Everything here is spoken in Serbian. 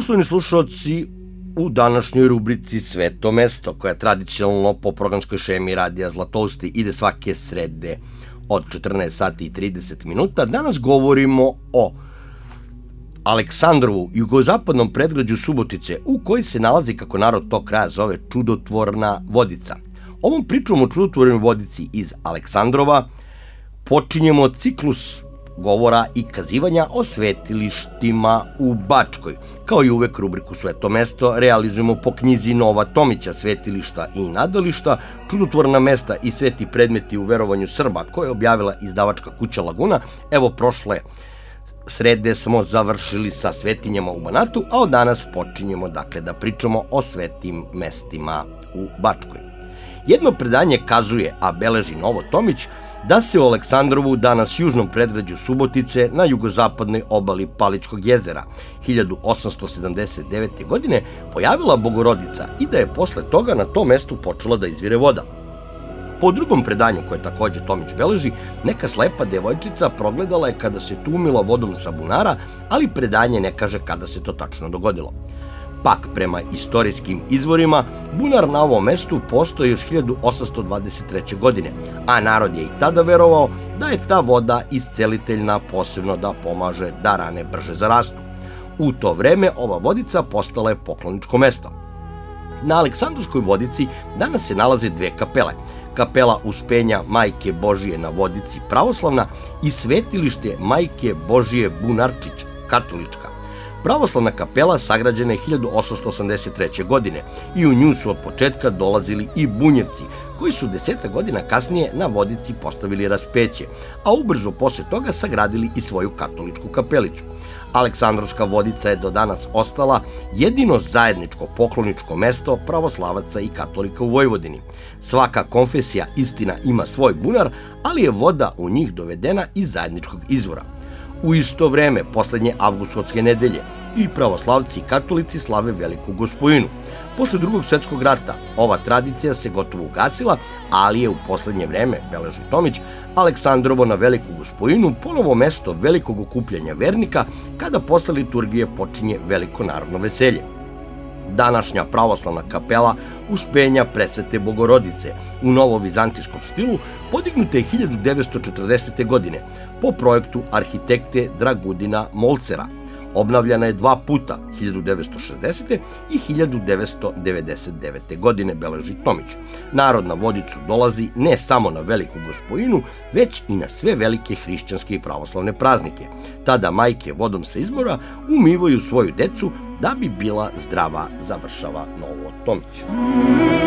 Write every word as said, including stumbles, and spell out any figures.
Poštovani slušalci, u današnjoj rubrici Sveto mesto, koja tradicionalno po programskoj šemi Radija Zlatousti ide svake srede od četrnaest sati i trideset minuta, danas govorimo o Aleksandrovu, jugozapadnom predgrađu Subotice, u kojoj se nalazi, kako narod tog kraja zove, čudotvorna vodica. Ovom pričom o čudotvornoj vodici iz Aleksandrova počinjemo ciklus govora i kazivanja o svetilištima u Bačkoj. Kao i uvek, rubriku Sveto mesto realizujemo po knjizi Nova Tomića, Svetilišta i nadališta, čudotvorna mesta i sveti predmeti u verovanju Srba, koje je objavila izdavačka kuća Laguna. Evo, prošle srede smo završili sa svetinjama u Banatu, a od danas počinjemo dakle da pričamo o svetim mestima u Bačkoj. Jedno predanje kazuje, a beleži Novo Tomić, da se u Aleksandrovu, danas južnom predgrađu Subotice, na jugozapadnoj obali Paličkog jezera, hiljadu osamsto sedamdeset devete. godine pojavila Bogorodica i da je posle toga na tom mestu počela da izvire voda. Po drugom predanju, koje takođe Tomić beleži, neka slepa devojčica progledala je kada se tumila vodom sa bunara, ali predanje ne kaže kada se to tačno dogodilo. Pak, prema istorijskim izvorima, bunar na ovom mestu postoji još hiljadu osamsto dvadeset treće. godine, a narod je i tada verovao da je ta voda isceliteljna, posebno da pomaže da rane brže zarastu. U to vreme ova vodica postala je pokloničko mesto. Na Aleksandrovskoj vodici danas se nalaze dve kapele. Kapela Uspenja Majke Božije na vodici pravoslavna i svetilište Majke Božije Bunarčić katolička. Pravoslavna kapela sagrađena je hiljadu osamsto osamdeset treće. godine i u nju su od početka dolazili i bunjevci, koji su desetak godina kasnije na vodici postavili raspeće, a ubrzo posle toga sagradili i svoju katoličku kapelicu. Aleksandrovska vodica je do danas ostala jedino zajedničko pokloničko mesto pravoslavaca i katolika u Vojvodini. Svaka konfesija, istina, ima svoj bunar, ali je voda u njih dovedena iz zajedničkog izvora. U isto vreme, poslednje avgustovske nedelje, i pravoslavci i katolici slave Veliku Gospojinu. Posle drugog svetskog rata ova tradicija se gotovo ugasila, ali je u poslednje vreme, beleži Tomić, Aleksandrovo na Veliku Gospojinu ponovo mesto velikog okupljanja vernika, kada posle liturgije počinje veliko narodno veselje. Današnja pravoslavna kapela Uspenja Presvete Bogorodice u novovizantijskom stilu podignuta je hiljadu devetsto četrdesete. godine po projektu arhitekte Dragudina Molcera. Obnavljana je dva puta, hiljadu devetsto šezdesete. i hiljadu devetsto devedeset devete. godine, beleži Tomić. Narod na vodicu dolazi ne samo na Veliku Gospojinu, već i na sve velike hrišćanske i pravoslavne praznike. Tada majke vodom sa izvora umivaju svoju decu da bi bila zdrava, završava Novo Tomić.